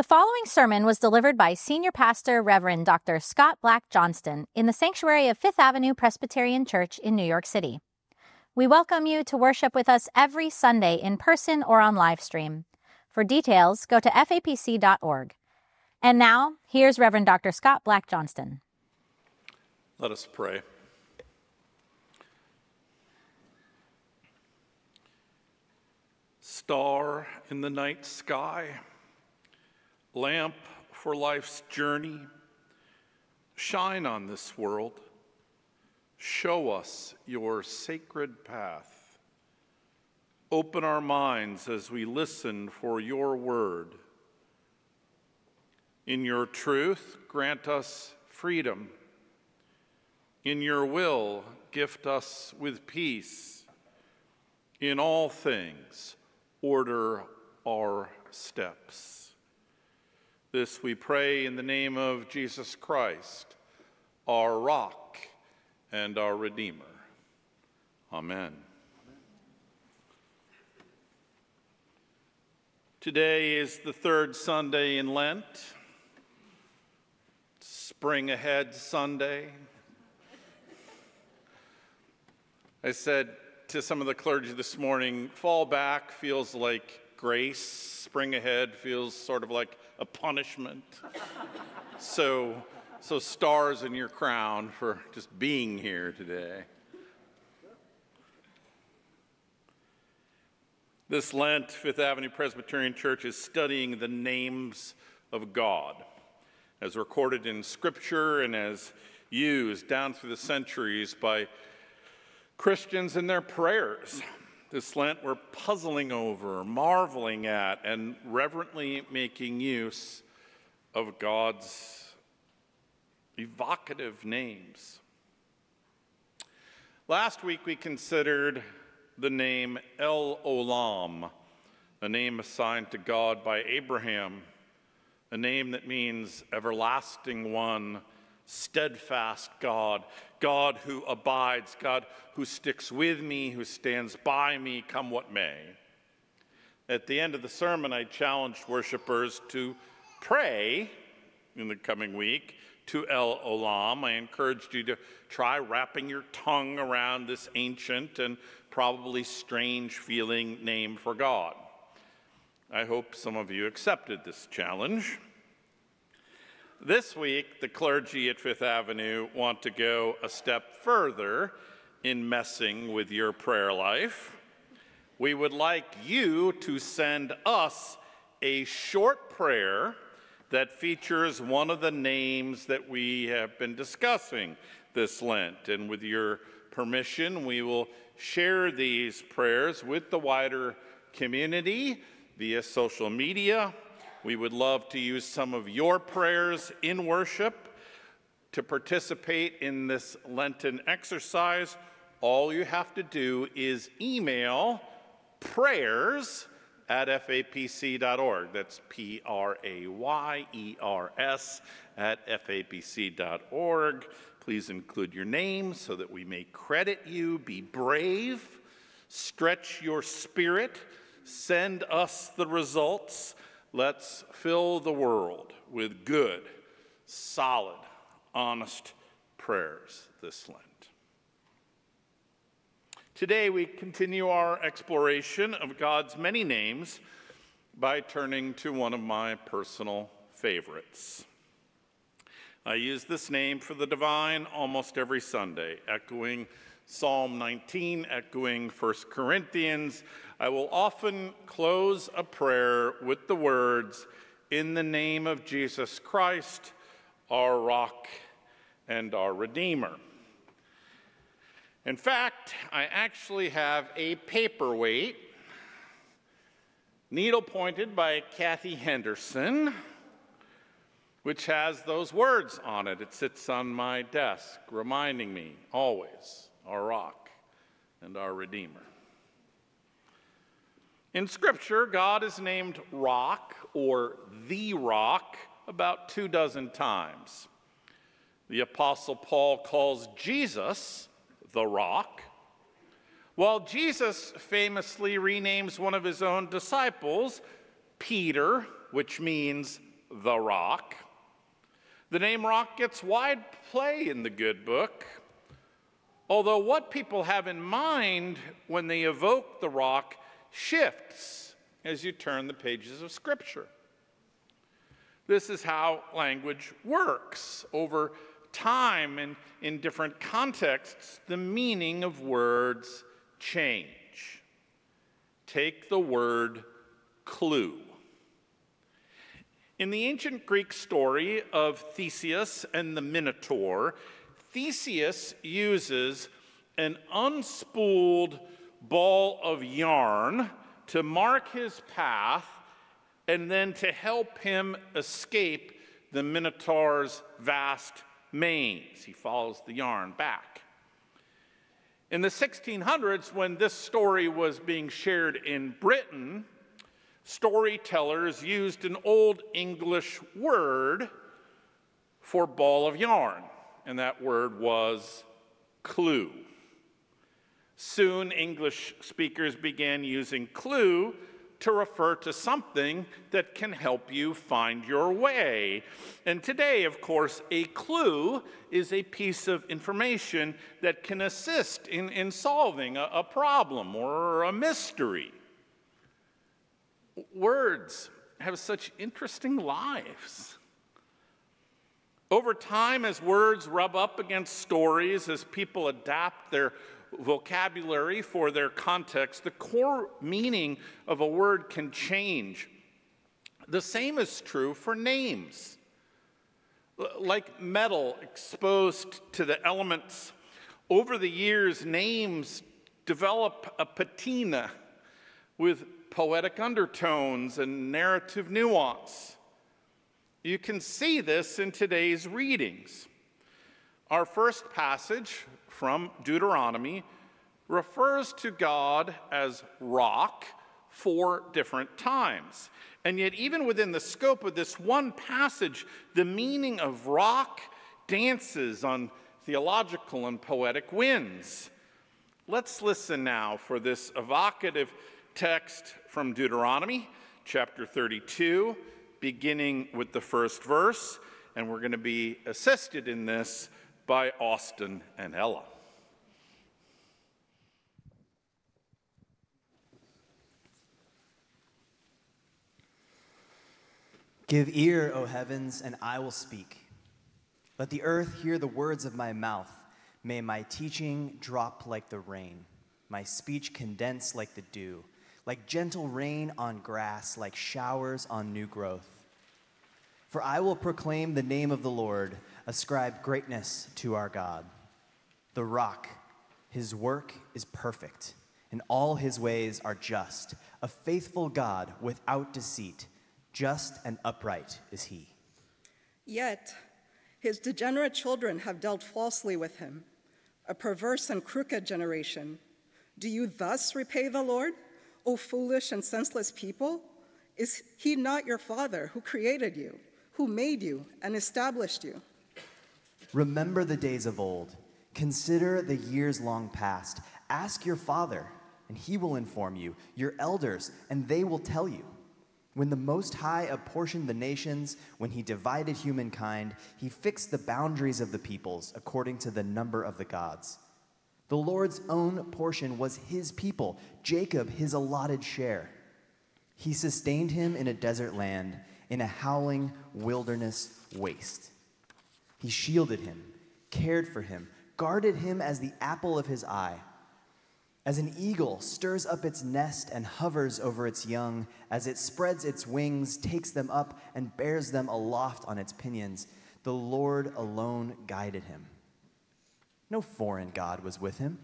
The following sermon was delivered by Senior Pastor Reverend Dr. Scott Black Johnston in the sanctuary of Fifth Avenue Presbyterian Church in New York City. We welcome you to worship with us every Sunday in person or on live stream. For details, go to fapc.org. And now, here's Reverend Dr. Scott Black Johnston. Let us pray. Star in the night sky, lamp for life's journey, shine on this world. Show us your sacred path. Open our minds as we listen for your word. In your truth, grant us freedom. In your will, gift us with peace. In all things, order our steps. This we pray in the name of Jesus Christ, our rock and our Redeemer. Amen. Today is the third Sunday in Lent, Spring Ahead Sunday. I said to some of the clergy this morning, fall back feels like grace, spring ahead feels sort of like a punishment. So stars in your crown for just being here today. This Lent, Fifth Avenue Presbyterian Church is studying the names of God as recorded in Scripture and as used down through the centuries by Christians in their prayers. This Lent, we're puzzling over, marveling at, and reverently making use of God's evocative names. Last week, we considered the name El Olam, a name assigned to God by Abraham, a name that means everlasting one, steadfast God, God who abides, God who sticks with me, who stands by me, come what may. At the end of the sermon, I challenged worshipers to pray in the coming week to El Olam. I encouraged you to try wrapping your tongue around this ancient and probably strange feeling name for God. I hope some of you accepted this challenge. This week, the clergy at Fifth Avenue want to go a step further in messing with your prayer life. We would like you to send us a short prayer that features one of the names that we have been discussing this Lent. And with your permission, we will share these prayers with the wider community via social media. We would love to use some of your prayers in worship. To participate in this Lenten exercise, all you have to do is email prayers@fapc.org. That's PRAYERS @fapc.org. Please include your name so that we may credit you. Be brave. Stretch your spirit. Send us the results. Let's fill the world with good, solid, honest prayers this Lent. Today we continue our exploration of God's many names by turning to one of my personal favorites. I use this name for the divine almost every Sunday, echoing Psalm 19, echoing 1 Corinthians. I will often close a prayer with the words, "In the name of Jesus Christ, our rock and our Redeemer." In fact, I actually have a paperweight, needle-pointed by Kathy Henderson, which has those words on it. It sits on my desk, reminding me always, our rock and our Redeemer. In Scripture, God is named Rock or the Rock about 24 times. The Apostle Paul calls Jesus the Rock, while Jesus famously renames one of his own disciples Peter, which means the rock. The name rock gets wide play in the good book, although what people have in mind when they evoke the rock shifts as you turn the pages of Scripture. This is how language works. Over time and in different contexts, the meaning of words change. Take the word clue. In the ancient Greek story of Theseus and the Minotaur, Theseus uses an unspooled ball of yarn to mark his path and then to help him escape the Minotaur's vast maze. He follows the yarn back. In the 1600s, when this story was being shared in Britain, storytellers used an Old English word for ball of yarn, and that word was clue. Soon, English speakers began using clue to refer to something that can help you find your way. And today, of course, a clue is a piece of information that can assist in solving a problem or a mystery. Words have such interesting lives. Over time, as words rub up against stories, as people adapt their vocabulary for their context, the core meaning of a word can change. The same is true for names. Like metal exposed to the elements, over the years, names develop a patina with poetic undertones and narrative nuance. You can see this in today's readings. Our first passage from Deuteronomy refers to God as rock 4 different times. And yet, even within the scope of this one passage, the meaning of rock dances on theological and poetic winds. Let's listen now for this evocative text from Deuteronomy, chapter 32, beginning with the first verse. And we're going to be assisted in this by Austin and Ella. Give ear, O heavens, and I will speak. Let the earth hear the words of my mouth. May my teaching drop like the rain, my speech condense like the dew, like gentle rain on grass, like showers on new growth. For I will proclaim the name of the Lord, ascribe greatness to our God. The rock, his work is perfect, and all his ways are just, a faithful God without deceit. Just and upright is he. Yet his degenerate children have dealt falsely with him, a perverse and crooked generation. Do you thus repay the Lord, O foolish and senseless people? Is he not your father who created you, who made you and established you? Remember the days of old. Consider the years long past. Ask your father, and he will inform you, your elders, and they will tell you. When the Most High apportioned the nations, when he divided humankind, he fixed the boundaries of the peoples according to the number of the gods. The Lord's own portion was his people, Jacob his allotted share. He sustained him in a desert land, in a howling wilderness waste. He shielded him, cared for him, guarded him as the apple of his eye. As an eagle stirs up its nest and hovers over its young, as it spreads its wings, takes them up, and bears them aloft on its pinions, the Lord alone guided him. No foreign god was with him.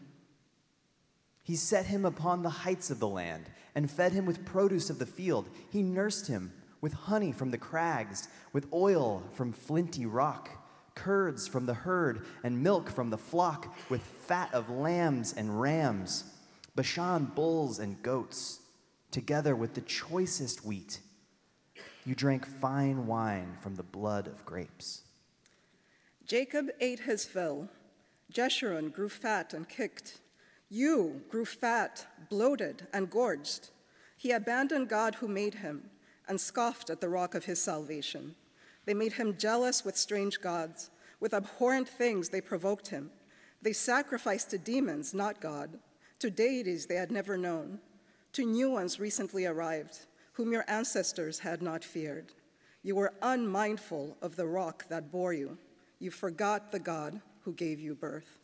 He set him upon the heights of the land and fed him with produce of the field. He nursed him with honey from the crags, with oil from flinty rock, curds from the herd and milk from the flock, with fat of lambs and rams, Bashan bulls and goats, together with the choicest wheat. You drank fine wine from the blood of grapes. Jacob ate his fill. Jeshurun grew fat and kicked. You grew fat, bloated, and gorged. He abandoned God who made him and scoffed at the rock of his salvation. They made him jealous with strange gods. With abhorrent things they provoked him. They sacrificed to demons, not God, to deities they had never known, to new ones recently arrived, whom your ancestors had not feared. You were unmindful of the rock that bore you. You forgot the God who gave you birth.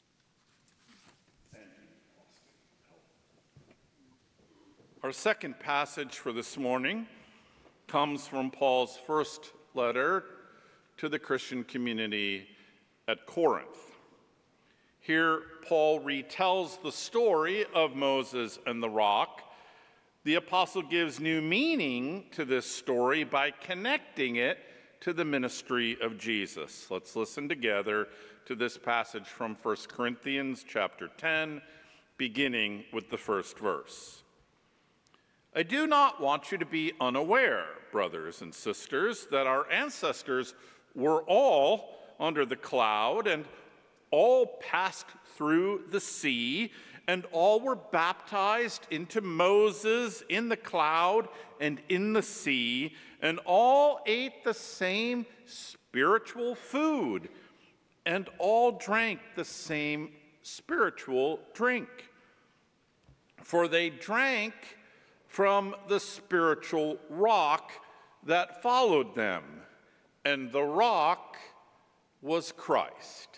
Our second passage for this morning comes from Paul's first letter to the Christian community at Corinth. Here, Paul retells the story of Moses and the rock. The apostle gives new meaning to this story by connecting it to the ministry of Jesus. Let's listen together to this passage from 1 Corinthians chapter 10, beginning with the first verse. I do not want you to be unaware, brothers and sisters, that our ancestors were all under the cloud and all passed through the sea, and all were baptized into Moses in the cloud and in the sea, and all ate the same spiritual food, and all drank the same spiritual drink. For they drank from the spiritual rock that followed them, and the rock was Christ.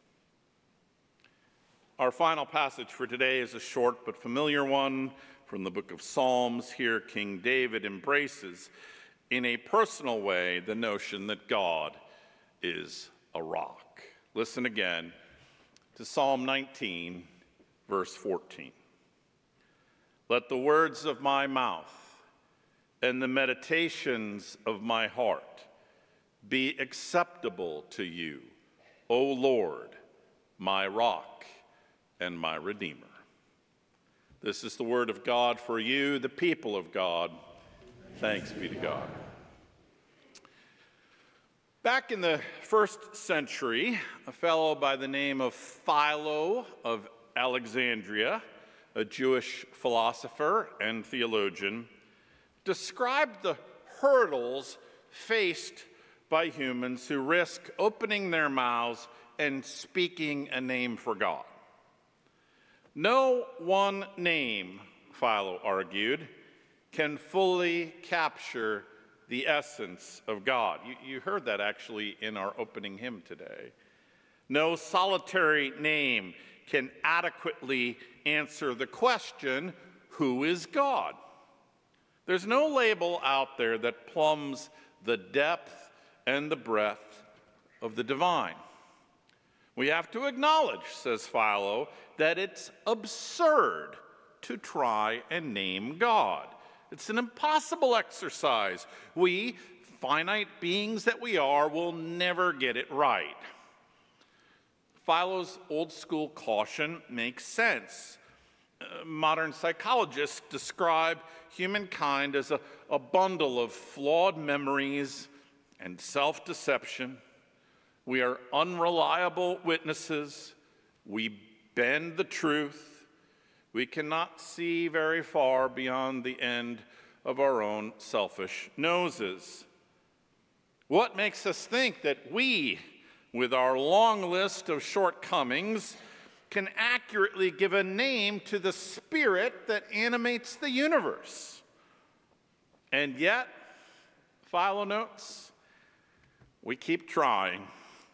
Our final passage for today is a short but familiar one from the book of Psalms. Here, King David embraces in a personal way the notion that God is a rock. Listen again to Psalm 19, verse 14. Let the words of my mouth and the meditations of my heart be acceptable to you, O Lord, my rock and my redeemer. This is the word of God for you, the people of God. Thanks be to God. Back in the first century, a fellow by the name of Philo of Alexandria, a Jewish philosopher and theologian, described the hurdles faced by humans who risk opening their mouths and speaking a name for God. No one name, Philo argued, can fully capture the essence of God. You heard that actually in our opening hymn today. No solitary name can adequately answer the question, who is God? There's no label out there that plumbs the depth and the breadth of the divine. We have to acknowledge, says Philo, that it's absurd to try and name God. It's an impossible exercise. We, finite beings that we are, will never get it right. Philo's old-school caution makes sense. Modern psychologists describe humankind as a bundle of flawed memories and self-deception. We are unreliable witnesses. We bend the truth. We cannot see very far beyond the end of our own selfish noses. What makes us think that we, with our long list of shortcomings, can accurately give a name to the spirit that animates the universe? And yet, Philo notes, we keep trying.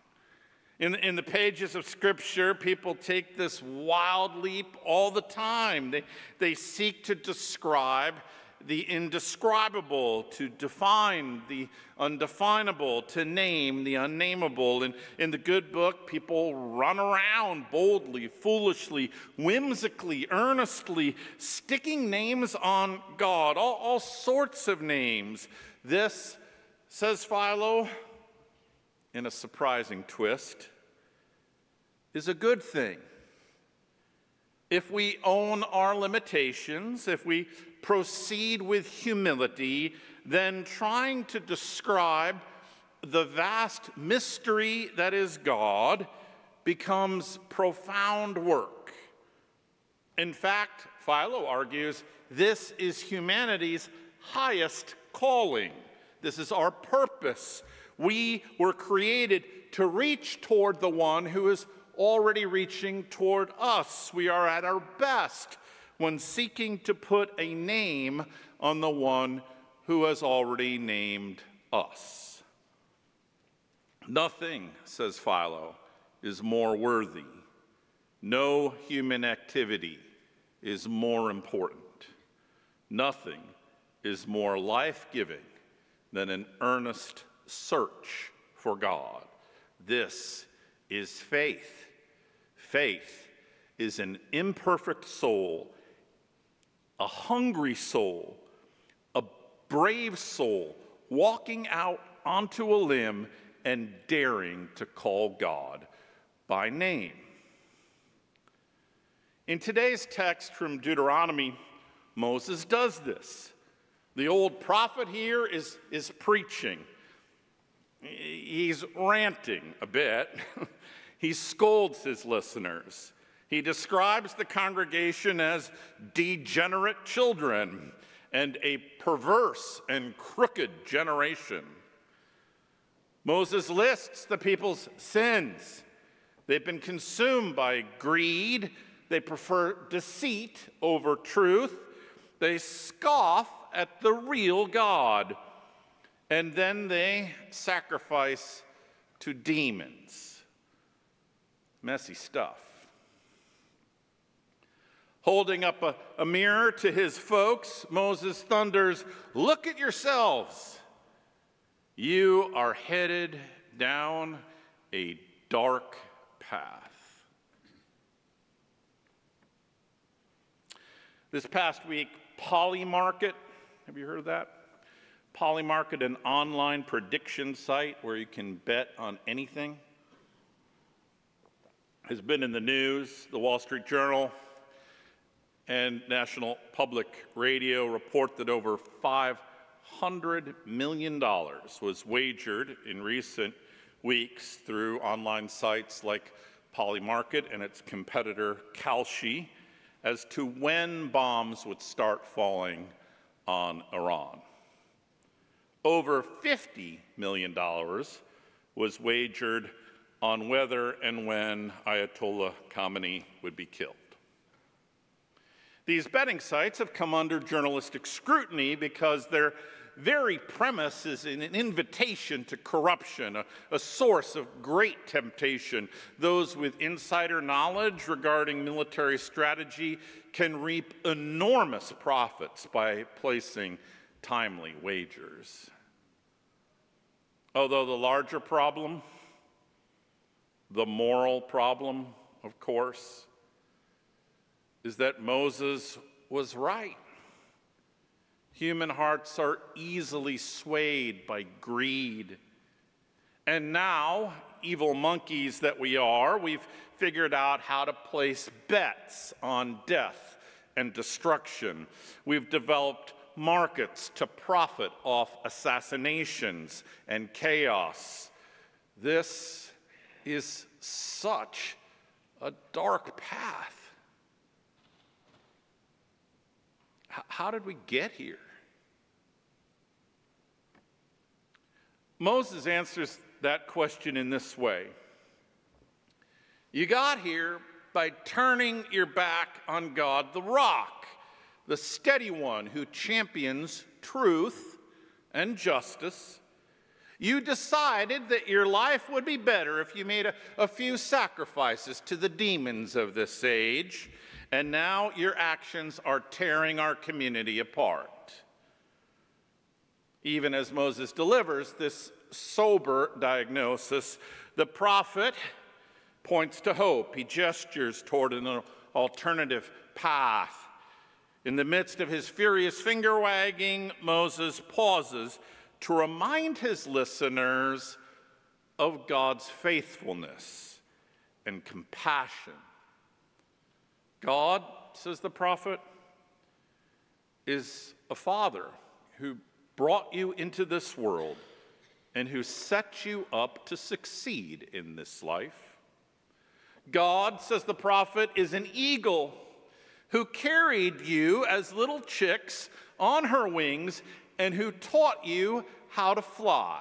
In the pages of Scripture, people take this wild leap all the time. They seek to describe the indescribable, to define the undefinable, to name the unnameable. And in the good book, people run around boldly, foolishly, whimsically, earnestly, sticking names on God, all sorts of names. This, says Philo, in a surprising twist, is a good thing. If we own our limitations, if we proceed with humility, then trying to describe the vast mystery that is God becomes profound work. In fact, Philo argues, this is humanity's highest calling. This is our purpose. We were created to reach toward the one who is already reaching toward us. We are at our best when seeking to put a name on the one who has already named us. Nothing, says Philo, is more worthy. No human activity is more important. Nothing is more life-giving than an earnest search for God. This is faith. Faith is an imperfect soul, a hungry soul, a brave soul, walking out onto a limb and daring to call God by name. In today's text from Deuteronomy, Moses does this. The old prophet here is preaching. He's ranting a bit. He scolds his listeners. He describes the congregation as degenerate children and a perverse and crooked generation. Moses lists the people's sins. They've been consumed by greed. They prefer deceit over truth. They scoff at the real God. And then they sacrifice to demons. Messy stuff. Holding up a mirror to his folks, Moses thunders, "Look at yourselves. You are headed down a dark path." This past week, Polymarket, have you heard of that? Polymarket, an online prediction site where you can bet on anything, has been in the news. The Wall Street Journal and National Public Radio report that over $500 million was wagered in recent weeks through online sites like Polymarket and its competitor Kalshi as to when bombs would start falling on Iran. Over $50 million was wagered on whether and when Ayatollah Khamenei would be killed. These betting sites have come under journalistic scrutiny because their very premise is an invitation to corruption, a source of great temptation. Those with insider knowledge regarding military strategy can reap enormous profits by placing timely wagers. Although the larger problem, the moral problem, of course, is that Moses was right. Human hearts are easily swayed by greed. And now, evil monkeys that we are, we've figured out how to place bets on death and destruction. We've developed markets to profit off assassinations and chaos. This is such a dark path. How did we get here? Moses answers that question in this way. You got here by turning your back on God, the rock, the steady one who champions truth and justice. You decided that your life would be better if you made a few sacrifices to the demons of this age, and now your actions are tearing our community apart. Even as Moses delivers this sober diagnosis, the prophet points to hope. He gestures toward an alternative path. In the midst of his furious finger wagging, Moses pauses to remind his listeners of God's faithfulness and compassion. God, says the prophet, is a father who brought you into this world and who set you up to succeed in this life. God, says the prophet, is an eagle who carried you as little chicks on her wings and who taught you how to fly.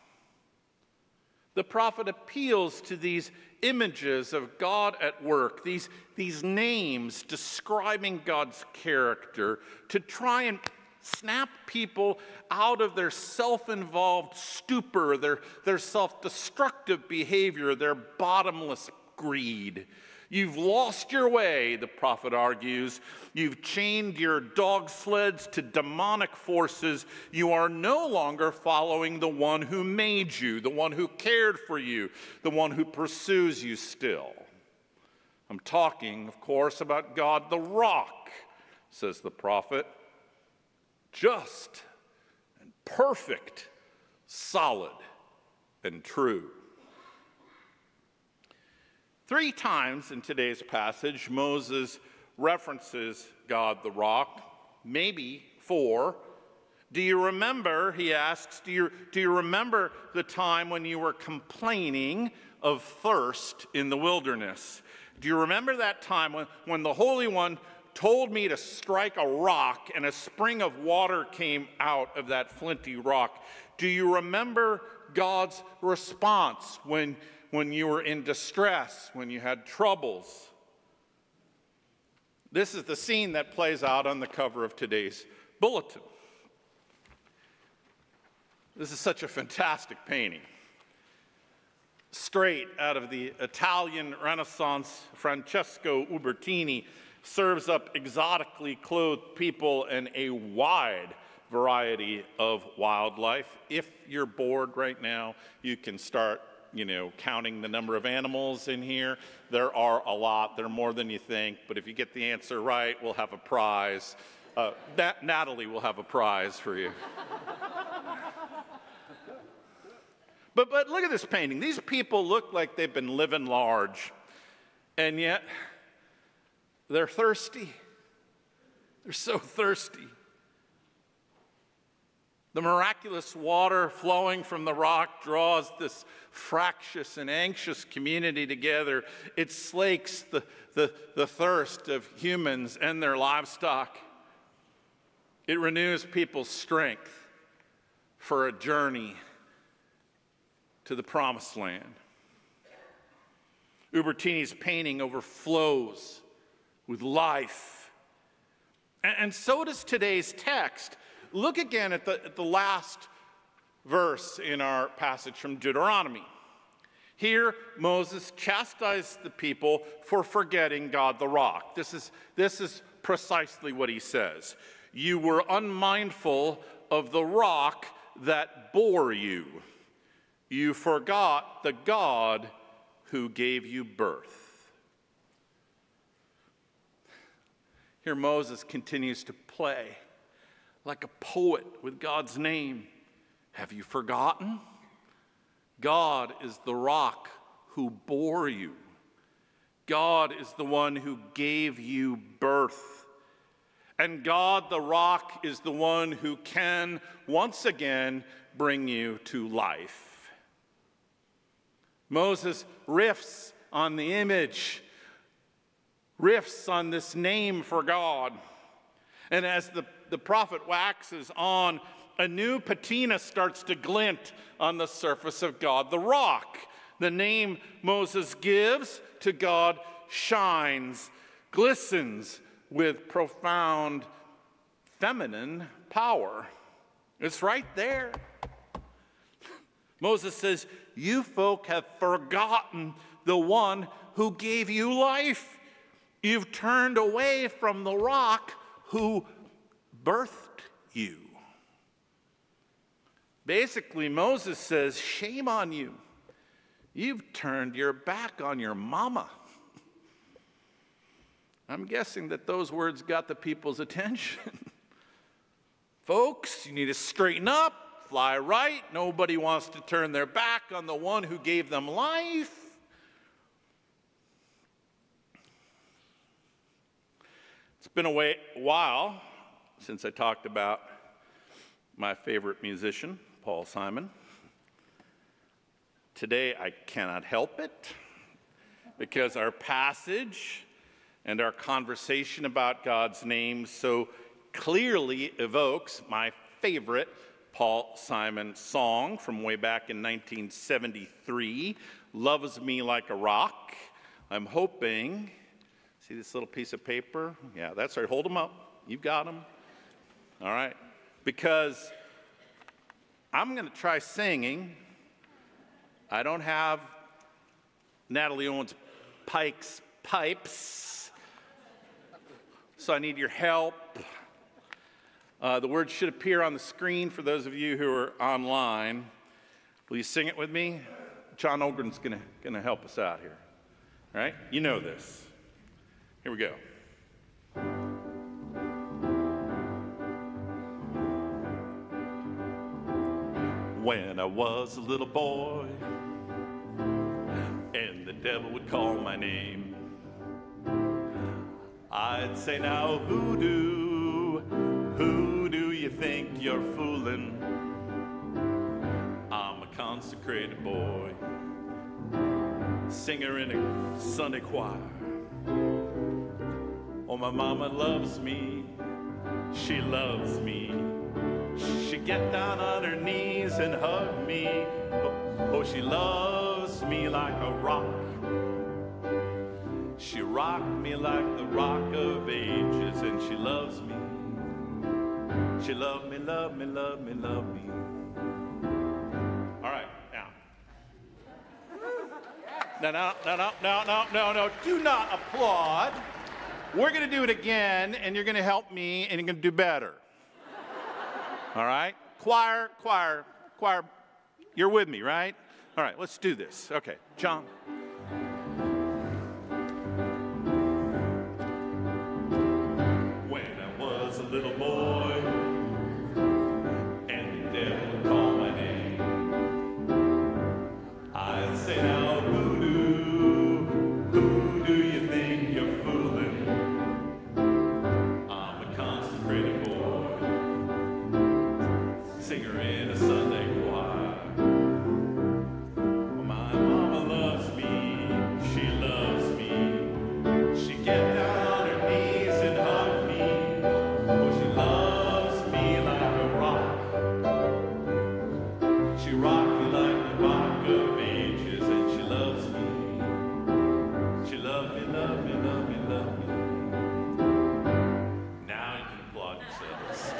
The prophet appeals to these images of God at work, these names describing God's character, to try and snap people out of their self-involved stupor, their self-destructive behavior, their bottomless greed. You've lost your way, the prophet argues. You've chained your dog sleds to demonic forces. You are no longer following the one who made you, the one who cared for you, the one who pursues you still. I'm talking, of course, about God the rock, says the prophet. Just and perfect, solid and true. 3 times in today's passage, Moses references God the rock, maybe 4. Do you remember, he asks, do you remember the time when you were complaining of thirst in the wilderness? Do you remember that time when the Holy One told me to strike a rock and a spring of water came out of that flinty rock? Do you remember God's response when you were in distress, when you had troubles? This is the scene that plays out on the cover of today's bulletin. This is such a fantastic painting. Straight out of the Italian Renaissance, Francesco Ubertini serves up exotically clothed people and a wide variety of wildlife. If you're bored right now, you can start counting the number of animals in here. There are a lot. There are more than you think. But if you get the answer right, we'll have a prize. Natalie will have a prize for you. But look at this painting. These people look like they've been living large. And yet, they're thirsty. They're so thirsty. The miraculous water flowing from the rock draws this fractious and anxious community together. It slakes the thirst of humans and their livestock. It renews people's strength for a journey to the promised land. Ubertini's painting overflows with life. And so does today's text. Look again at the last verse in our passage from Deuteronomy. Here, Moses chastised the people for forgetting God the rock. This is precisely what he says. You were unmindful of the rock that bore you. You forgot the God who gave you birth. Here Moses continues to play like a poet with God's name. Have you forgotten? God is the rock who bore you. God is the one who gave you birth. And God the rock is the one who can once again bring you to life. Moses riffs on the image, riffs on this name for God. And as the prophet waxes on, a new patina starts to glint on the surface of God the rock. The name Moses gives to God shines, glistens with profound feminine power. It's right there. Moses says, you folk have forgotten the one who gave you life. You've turned away from the rock who birthed you. Basically, Moses says, shame on you. You've turned your back on your mama. I'm guessing that those words got the people's attention. Folks, you need to straighten up, fly right. Nobody wants to turn their back on the one who gave them life. It's been a while since I talked about my favorite musician, Paul Simon. Today I cannot help it because our passage and our conversation about God's name so clearly evokes my favorite Paul Simon song from way back in 1973, Loves Me Like a Rock. I'm hoping, see this little piece of paper? Yeah, that's right, hold them up. You've got them. All right, because I'm going to try singing. I don't have Natalie Owens Pike's pipes, so I need your help. The words should appear on the screen for those of you who are online. Will you sing it with me? John Ogren's gonna help us out here. All right? You know this. Here we go. When I was a little boy, and the devil would call my name, I'd say, now who do you think you're fooling? I'm a consecrated boy, singer in a Sunday choir. Oh, my mama loves me, she loves me. She'd get down on her knees and hug me. Oh, she loves me like a rock. She rocked me like the rock of ages, and she loves me. She loved me, loved me, loved me, loved me. All right, now. No, do not applaud. We're going to do it again, and you're going to help me, and you're going to do better. All right? Choir, you're with me, right? All right, let's do this. Okay, John. When I was a little boy, and the devil would call my name, I'd say, now who do you think you're fooling? I'm a consecrated boy, singer in a Sunday choir. My mama loves me, she loves me. She get down on her knees and hug me. Oh, she loves me like a rock. She rocked me like the rock of ages, and she loves me. She loved me, loved me, loved me, loved me. Now you can applaud yourselves.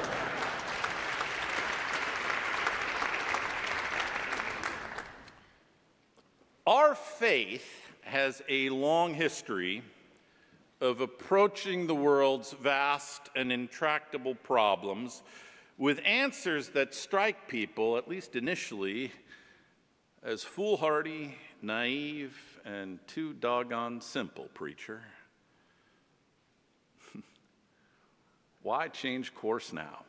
Our faith has a long history of approaching the world's vast and intractable problems with answers that strike people, at least initially, as foolhardy, naive, and too doggone simple, preacher. Why change course now?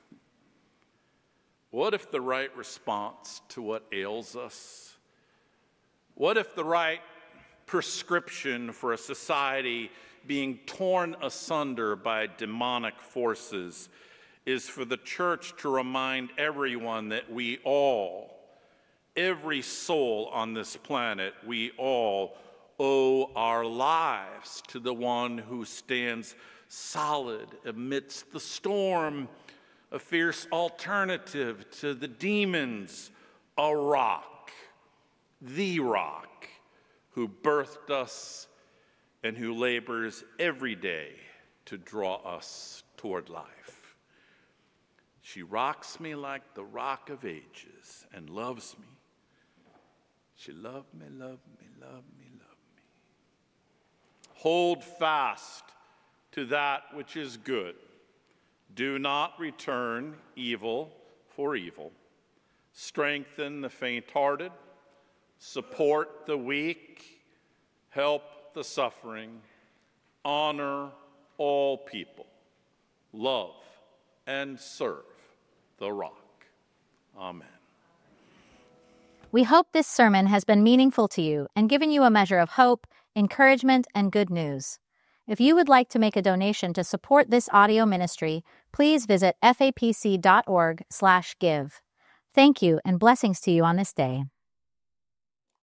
What if the right response to what ails us? What if the right prescription for a society being torn asunder by demonic forces is for the church to remind everyone that we all, every soul on this planet, we all owe our lives to the one who stands solid amidst the storm, a fierce alternative to the demons, a rock, the rock, who birthed us and who labors every day to draw us toward life. She rocks me like the rock of ages and loves me. She loved me, loved me, loved me, loved me. Hold fast to that which is good. Do not return evil for evil. Strengthen the faint-hearted. Support the weak. Help the suffering. Honor all people. Love and serve the rock. Amen. We hope this sermon has been meaningful to you and given you a measure of hope, encouragement, and good news. If you would like to make a donation to support this audio ministry, please visit fapc.org/give. Thank you and blessings to you on this day.